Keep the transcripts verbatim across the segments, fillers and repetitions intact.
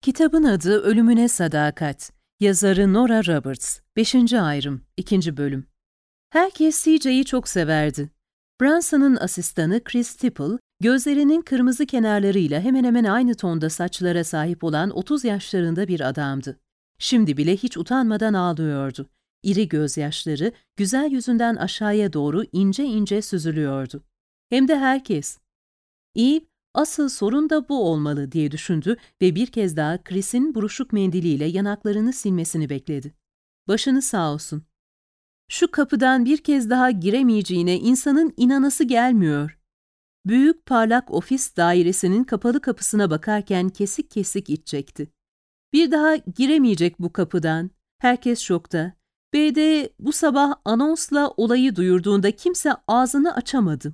Kitabın adı Ölümüne Sadakat. Yazarı Nora Roberts. Beşinci Ayrım. İkinci Bölüm. Herkes C J'yi çok severdi. Branson'ın asistanı Chris Tipple, gözlerinin kırmızı kenarlarıyla hemen hemen aynı tonda saçlara sahip olan otuz yaşlarında bir adamdı. Şimdi bile hiç utanmadan ağlıyordu. İri gözyaşları güzel yüzünden aşağıya doğru ince ince süzülüyordu. Hem de herkes. Eve, asıl sorun da bu olmalı diye düşündü ve bir kez daha Chris'in buruşuk mendiliyle yanaklarını silmesini bekledi. Başını sağ olsun. Şu kapıdan bir kez daha giremeyeceğine insanın inanası gelmiyor. Büyük parlak ofis dairesinin kapalı kapısına bakarken kesik kesik iç çekti. Bir daha giremeyecek bu kapıdan. Herkes şokta. B D bu sabah anonsla olayı duyurduğunda kimse ağzını açamadı.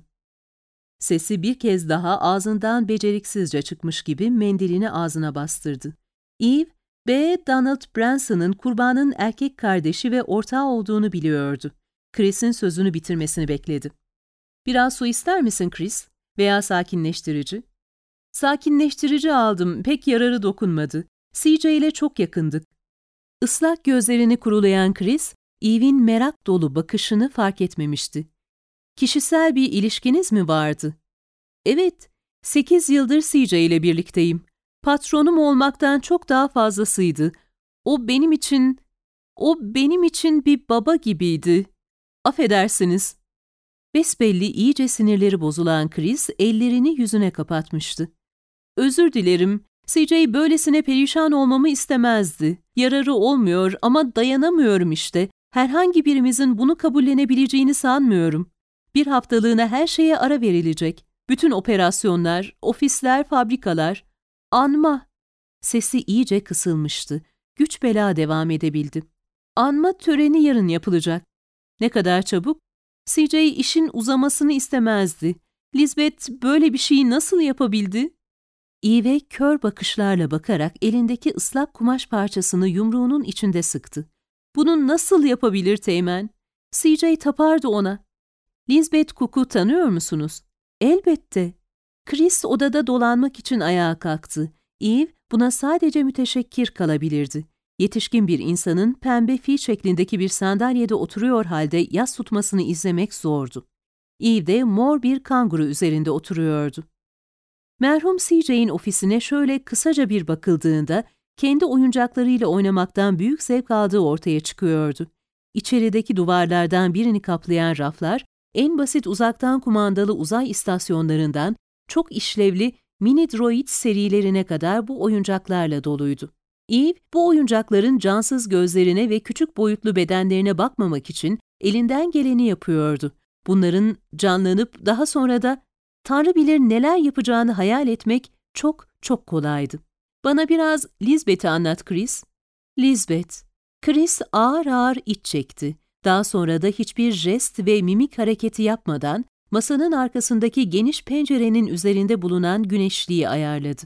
Sesi bir kez daha ağzından beceriksizce çıkmış gibi mendilini ağzına bastırdı. Eve, B. Donald Branson'ın kurbanın erkek kardeşi ve ortağı olduğunu biliyordu. Chris'in sözünü bitirmesini bekledi. "Biraz su ister misin Chris? Veya sakinleştirici?" "Sakinleştirici aldım, pek yararı dokunmadı. C J ile çok yakındık." Islak gözlerini kurulayan Chris, Eve'in merak dolu bakışını fark etmemişti. "Kişisel bir ilişkiniz mi vardı?" "Evet, sekiz yıldır C J ile birlikteyim. Patronum olmaktan çok daha fazlasıydı. O benim için, o benim için bir baba gibiydi. Affedersiniz." Besbelli iyice sinirleri bozulan Chris, ellerini yüzüne kapatmıştı. "Özür dilerim, C J böylesine perişan olmamı istemezdi. Yararı olmuyor ama dayanamıyorum işte. Herhangi birimizin bunu kabullenebileceğini sanmıyorum. Bir haftalığına her şeye ara verilecek. Bütün operasyonlar, ofisler, fabrikalar. Anma." Sesi iyice kısılmıştı. Güç bela devam edebildi. "Anma töreni yarın yapılacak." "Ne kadar çabuk?" C J işin uzamasını istemezdi. Lisbeth böyle bir şeyi nasıl yapabildi? Eve kör bakışlarla bakarak elindeki ıslak kumaş parçasını yumruğunun içinde sıktı. "Bunu nasıl yapabilir Teğmen?" C J tapardı ona. "Lisbeth Cook'u tanıyor musunuz?" "Elbette." Chris odada dolanmak için ayağa kalktı. Eve buna sadece müteşekkir kalabilirdi. Yetişkin bir insanın pembe fil şeklindeki bir sandalyede oturuyor halde yas tutmasını izlemek zordu. Eve de mor bir kanguru üzerinde oturuyordu. Merhum C J'in ofisine şöyle kısaca bir bakıldığında kendi oyuncaklarıyla oynamaktan büyük zevk aldığı ortaya çıkıyordu. İçerideki duvarlardan birini kaplayan raflar, en basit uzaktan kumandalı uzay istasyonlarından çok işlevli mini droid serilerine kadar bu oyuncaklarla doluydu. Eve, bu oyuncakların cansız gözlerine ve küçük boyutlu bedenlerine bakmamak için elinden geleni yapıyordu. Bunların canlanıp daha sonra da Tanrı bilir neler yapacağını hayal etmek çok çok kolaydı. "Bana biraz Lisbeth'i anlat Chris." "Lisbeth." Chris ağır ağır iç çekti. Daha sonra da hiçbir jest ve mimik hareketi yapmadan masanın arkasındaki geniş pencerenin üzerinde bulunan güneşliği ayarladı.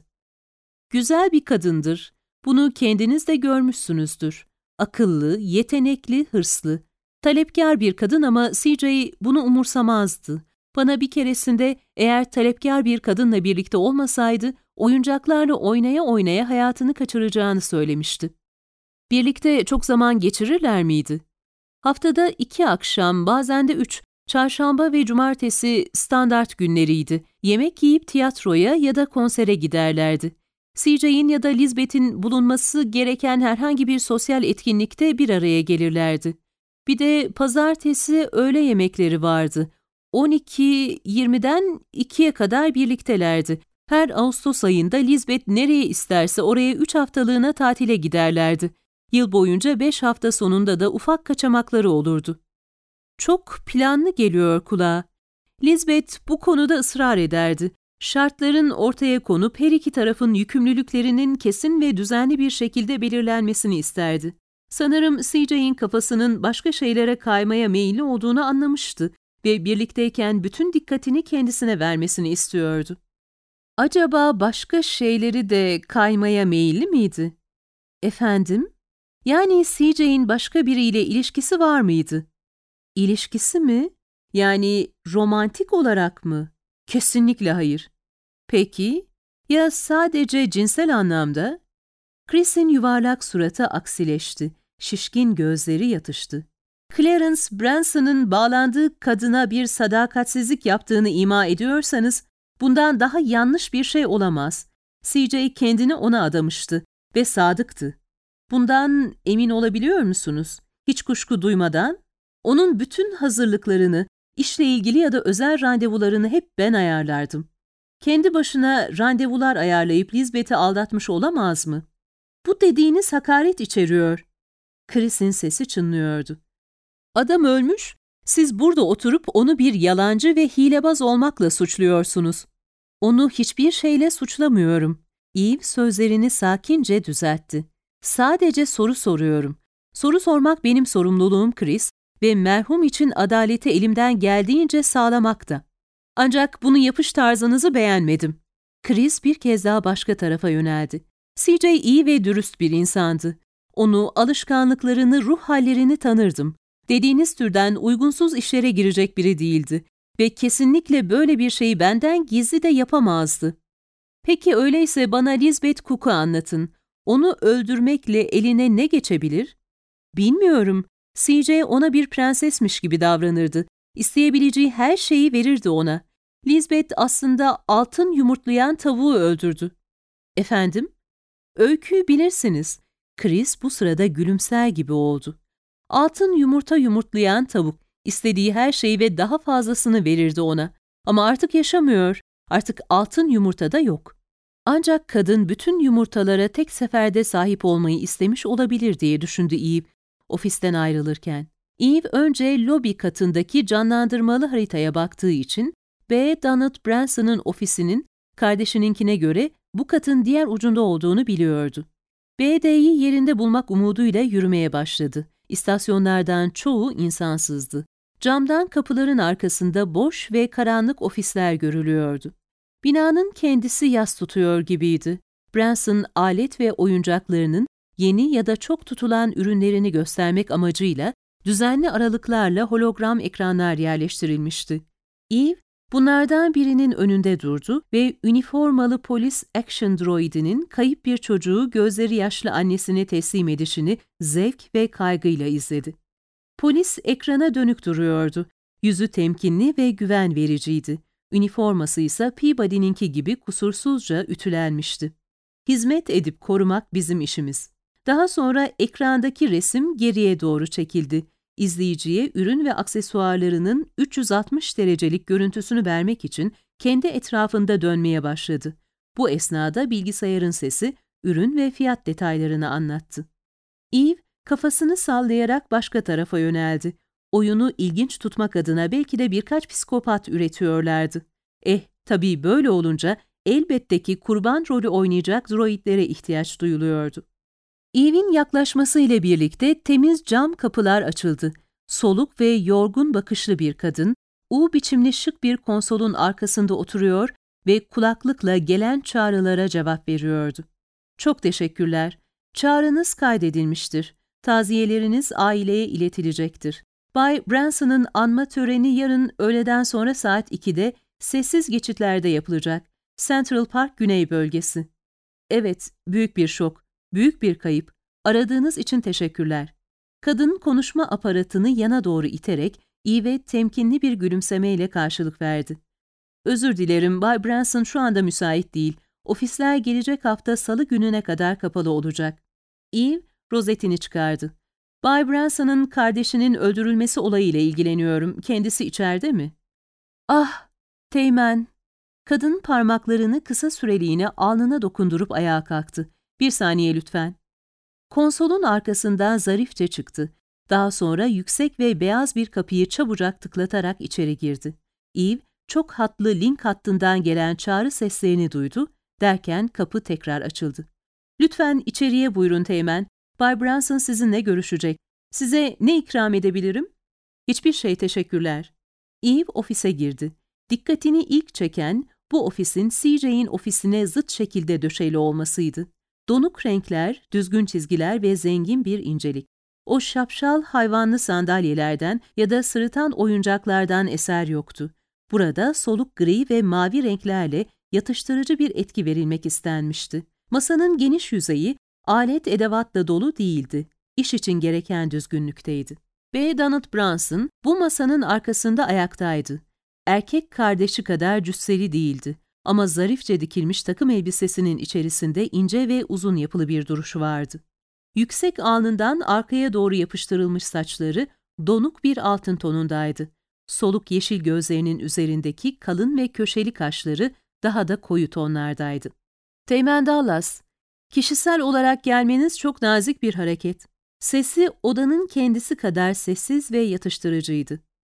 "Güzel bir kadındır. Bunu kendiniz de görmüşsünüzdür. Akıllı, yetenekli, hırslı. Talepkar bir kadın ama C J bunu umursamazdı. Bana bir keresinde eğer talepkar bir kadınla birlikte olmasaydı, oyuncaklarla oynaya oynaya hayatını kaçıracağını söylemişti." "Birlikte çok zaman geçirirler miydi?" "Haftada iki akşam, bazen de üç. Çarşamba ve cumartesi standart günleriydi. Yemek yiyip tiyatroya ya da konsere giderlerdi. C J'in ya da Lisbeth'in bulunması gereken herhangi bir sosyal etkinlikte bir araya gelirlerdi. Bir de pazartesi öğle yemekleri vardı. on iki yirmiden ikiye kadar birliktelerdi. Her Ağustos ayında Lisbeth nereye isterse oraya üç haftalığına tatile giderlerdi. Yıl boyunca beş hafta sonunda da ufak kaçamakları olurdu." Çok planlı geliyor kulağa. Lisbeth bu konuda ısrar ederdi. Şartların ortaya konup her iki tarafın yükümlülüklerinin kesin ve düzenli bir şekilde belirlenmesini isterdi. Sanırım C J'in kafasının başka şeylere kaymaya meyilli olduğunu anlamıştı ve birlikteyken bütün dikkatini kendisine vermesini istiyordu. Acaba başka şeyleri de kaymaya meyilli miydi? "Efendim?" "Yani C J'in başka biriyle ilişkisi var mıydı?" "İlişkisi mi? Yani romantik olarak mı?" "Kesinlikle hayır." "Peki, ya sadece cinsel anlamda?" Chris'in yuvarlak suratı aksileşti. Şişkin gözleri yatıştı. Clarence Branson'ın bağlandığı kadına bir sadakatsizlik yaptığını ima ediyorsanız, bundan daha yanlış bir şey olamaz. C J kendini ona adamıştı ve sadıktı. Bundan emin olabiliyor musunuz? Hiç kuşku duymadan, onun bütün hazırlıklarını, işle ilgili ya da özel randevularını hep ben ayarlardım. Kendi başına randevular ayarlayıp Lizbeth'i aldatmış olamaz mı? Bu dediğiniz hakaret içeriyor. Chris'in sesi çınlıyordu. Adam ölmüş, siz burada oturup onu bir yalancı ve hilebaz olmakla suçluyorsunuz. Onu hiçbir şeyle suçlamıyorum. Eve sözlerini sakince düzeltti. Sadece soru soruyorum. Soru sormak benim sorumluluğum Chris ve merhum için adaleti elimden geldiğince sağlamakta. Ancak bunu yapış tarzınızı beğenmedim. Chris bir kez daha başka tarafa yöneldi. C J iyi ve dürüst bir insandı. Onu, alışkanlıklarını, ruh hallerini tanırdım. Dediğiniz türden uygunsuz işlere girecek biri değildi ve kesinlikle böyle bir şeyi benden gizli de yapamazdı. Peki öyleyse bana Lizbeth Cook'u anlatın. Onu öldürmekle eline ne geçebilir? Bilmiyorum. C J ona bir prensesmiş gibi davranırdı. İsteyebileceği her şeyi verirdi ona. Lizbeth aslında altın yumurtlayan tavuğu öldürdü. Efendim? Öyküyü bilirsiniz. Chris bu sırada gülümser gibi oldu. Altın yumurta yumurtlayan tavuk, istediği her şeyi ve daha fazlasını verirdi ona. Ama artık yaşamıyor, artık altın yumurta da yok. Ancak kadın bütün yumurtalara tek seferde sahip olmayı istemiş olabilir diye düşündü Eve, ofisten ayrılırken. Eve önce lobi katındaki canlandırmalı haritaya baktığı için, B. Donald Branson'ın ofisinin, kardeşininkine göre bu katın diğer ucunda olduğunu biliyordu. B D'yi yerinde bulmak umuduyla yürümeye başladı. İstasyonlardan çoğu insansızdı. Camdan kapıların arkasında boş ve karanlık ofisler görülüyordu. Binanın kendisi yas tutuyor gibiydi. Branson alet ve oyuncaklarının yeni ya da çok tutulan ürünlerini göstermek amacıyla düzenli aralıklarla hologram ekranlar yerleştirilmişti. Eve, bunlardan birinin önünde durdu ve üniformalı polis action droidinin kayıp bir çocuğu gözleri yaşlı annesine teslim edişini zevk ve kaygıyla izledi. Polis ekrana dönük duruyordu. Yüzü temkinli ve güven vericiydi. Üniforması ise Peabody'ninki gibi kusursuzca ütülenmişti. Hizmet edip korumak bizim işimiz. Daha sonra ekrandaki resim geriye doğru çekildi. İzleyiciye ürün ve aksesuarlarının üç yüz altmış derecelik görüntüsünü vermek için kendi etrafında dönmeye başladı. Bu esnada bilgisayarın sesi ürün ve fiyat detaylarını anlattı. Eve kafasını sallayarak başka tarafa yöneldi. Oyunu ilginç tutmak adına belki de birkaç psikopat üretiyorlardı. Eh, tabii böyle olunca elbette ki kurban rolü oynayacak droidlere ihtiyaç duyuluyordu. Eve'in yaklaşmasıyla birlikte temiz cam kapılar açıldı. Soluk ve yorgun bakışlı bir kadın, U biçimli şık bir konsolun arkasında oturuyor ve kulaklıkla gelen çağrılara cevap veriyordu. Çok teşekkürler. Çağrınız kaydedilmiştir. Taziyeleriniz aileye iletilecektir. Bay Branson'ın anma töreni yarın öğleden sonra saat ikide sessiz geçitlerde yapılacak. Central Park Güney Bölgesi. Evet, büyük bir şok, büyük bir kayıp. Aradığınız için teşekkürler. Kadın konuşma aparatını yana doğru iterek iyi ve temkinli bir gülümsemeyle karşılık verdi. Özür dilerim, Bay Branson şu anda müsait değil. Ofisler gelecek hafta salı gününe kadar kapalı olacak. Eve, rozetini çıkardı. Bay Branson'ın kardeşinin öldürülmesi olayıyla ilgileniyorum. Kendisi içeride mi? Ah, Teğmen. Kadın parmaklarını kısa süreliğine alnına dokundurup ayağa kalktı. Bir saniye lütfen. Konsolun arkasından zarifçe çıktı. Daha sonra yüksek ve beyaz bir kapıyı çabucak tıklatarak içeri girdi. Eve, çok hatlı link hattından gelen çağrı seslerini duydu, derken kapı tekrar açıldı. Lütfen içeriye buyurun Teğmen. Bay Branson sizinle görüşecek. Size ne ikram edebilirim? Hiçbir şey, teşekkürler. Eve ofise girdi. Dikkatini ilk çeken bu ofisin C J'in ofisine zıt şekilde döşeli olmasıydı. Donuk renkler, düzgün çizgiler ve zengin bir incelik. O şapşal hayvanlı sandalyelerden ya da sırıtan oyuncaklardan eser yoktu. Burada soluk gri ve mavi renklerle yatıştırıcı bir etki verilmek istenmişti. Masanın geniş yüzeyi, Alet edevatla dolu değildi. İş için gereken düzgünlükteydi. B. Donald Brunson bu masanın arkasında ayaktaydı. Erkek kardeşi kadar cüsseli değildi. Ama zarifçe dikilmiş takım elbisesinin içerisinde ince ve uzun yapılı bir duruşu vardı. Yüksek alnından arkaya doğru yapıştırılmış saçları donuk bir altın tonundaydı. Soluk yeşil gözlerinin üzerindeki kalın ve köşeli kaşları daha da koyu tonlardaydı. Teğmen Dallas, kişisel olarak gelmeniz çok nazik bir hareket. Sesi odanın kendisi kadar sessiz ve yatıştırıcıydı.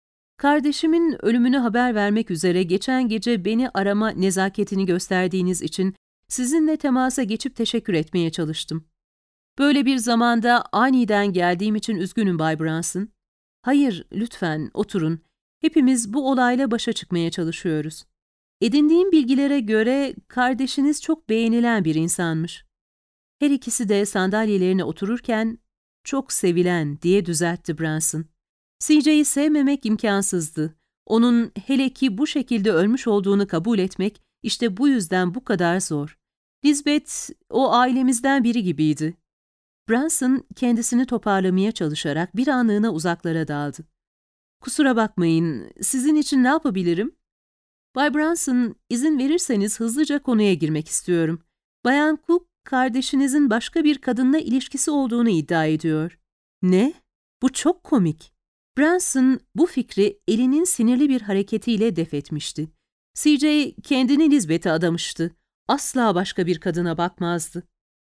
Kardeşimin ölümünü haber vermek üzere geçen gece beni arama nezaketini gösterdiğiniz için sizinle temasa geçip teşekkür etmeye çalıştım. Böyle bir zamanda aniden geldiğim için üzgünüm Bay Brunson. Hayır, lütfen oturun. Hepimiz bu olayla başa çıkmaya çalışıyoruz. Edindiğim bilgilere göre kardeşiniz çok beğenilen bir insanmış. Her ikisi de sandalyelerine otururken çok sevilen diye düzeltti Brunson. C J'yi sevmemek imkansızdı. Onun hele ki bu şekilde ölmüş olduğunu kabul etmek işte bu yüzden bu kadar zor. Lisbeth o ailemizden biri gibiydi. Brunson kendisini toparlamaya çalışarak bir anlığına uzaklara daldı. Kusura bakmayın, sizin için ne yapabilirim? Bay Brunson, izin verirseniz hızlıca konuya girmek istiyorum. Bayan Cook, kardeşinizin başka bir kadınla ilişkisi olduğunu iddia ediyor. Ne? Bu çok komik. Brunson bu fikri elinin sinirli bir hareketiyle def etmişti. C J kendini Lisbeth'e adamıştı. Asla başka bir kadına bakmazdı.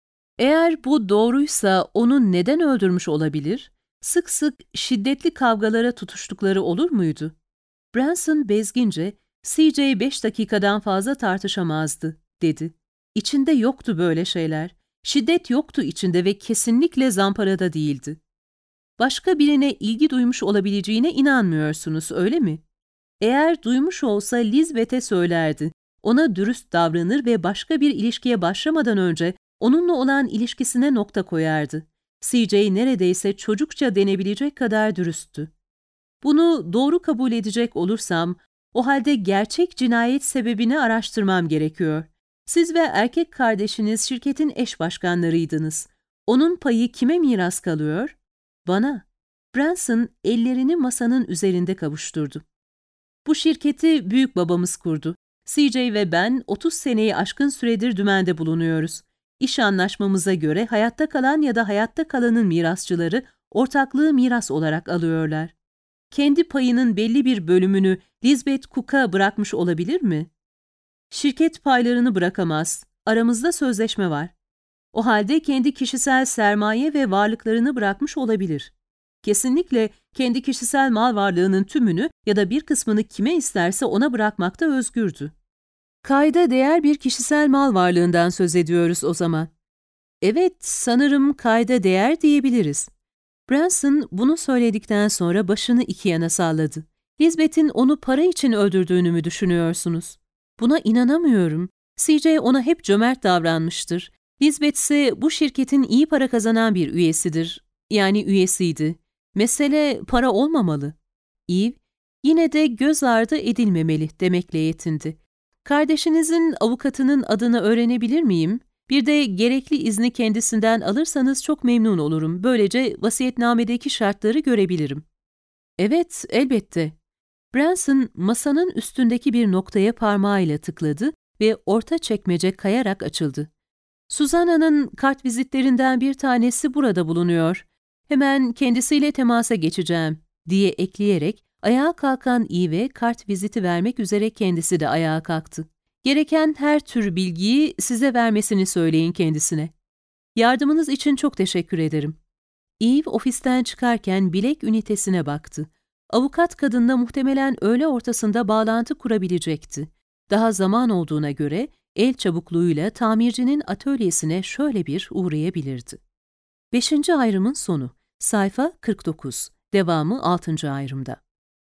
Eğer bu doğruysa onu neden öldürmüş olabilir? Sık sık şiddetli kavgalara tutuştukları olur muydu? Brunson bezgince, C J beş dakikadan fazla tartışamazdı, dedi. İçinde yoktu böyle şeyler. Şiddet yoktu içinde ve kesinlikle zamparada değildi. Başka birine ilgi duymuş olabileceğine inanmıyorsunuz, öyle mi? Eğer duymuş olsa Lisbeth'e söylerdi. Ona dürüst davranır ve başka bir ilişkiye başlamadan önce onunla olan ilişkisine nokta koyardı. C J neredeyse çocukça denebilecek kadar dürüsttü. Bunu doğru kabul edecek olursam, o halde gerçek cinayet sebebini araştırmam gerekiyor. Siz ve erkek kardeşiniz şirketin eş başkanlarıydınız. Onun payı kime miras kalıyor? Bana. Brunson ellerini masanın üzerinde kavuşturdu. Bu şirketi büyük babamız kurdu. C J ve ben otuz seneyi aşkın süredir dümende bulunuyoruz. İş anlaşmamıza göre hayatta kalan ya da hayatta kalanın mirasçıları ortaklığı miras olarak alıyorlar. Kendi payının belli bir bölümünü Lisbeth Cook'a bırakmış olabilir mi? Şirket paylarını bırakamaz. Aramızda sözleşme var. O halde kendi kişisel sermaye ve varlıklarını bırakmış olabilir. Kesinlikle kendi kişisel mal varlığının tümünü ya da bir kısmını kime isterse ona bırakmakta özgürdü. Kayda değer bir kişisel mal varlığından söz ediyoruz o zaman. Evet, sanırım kayda değer diyebiliriz. Brunson bunu söyledikten sonra başını iki yana salladı. Lisbeth'in onu para için öldürdüğünü mü düşünüyorsunuz? Buna inanamıyorum. C J ona hep cömert davranmıştır. Lisbeth ise bu şirketin iyi para kazanan bir üyesidir. Yani üyesiydi. Mesele para olmamalı. Eve, yine de göz ardı edilmemeli demekle yetindi. Kardeşinizin avukatının adını öğrenebilir miyim? Bir de gerekli izni kendisinden alırsanız çok memnun olurum. Böylece vasiyetnamedeki şartları görebilirim. Evet, elbette. Brunson masanın üstündeki bir noktaya parmağıyla tıkladı ve orta çekmece kayarak açıldı. Susanna'nın kartvizitlerinden bir tanesi burada bulunuyor. Hemen kendisiyle temasa geçeceğim, diye ekleyerek ayağa kalkan Eve kartviziti vermek üzere kendisi de ayağa kalktı. Gereken her tür bilgiyi size vermesini söyleyin kendisine. Yardımınız için çok teşekkür ederim. Eve ofisten çıkarken bilek ünitesine baktı. Avukat kadınla muhtemelen öğle ortasında bağlantı kurabilecekti. Daha zaman olduğuna göre el çabukluğuyla tamircinin atölyesine şöyle bir uğrayabilirdi. Beşinci ayrımın sonu. Sayfa kırk dokuz. Devamı altıncı ayrımda.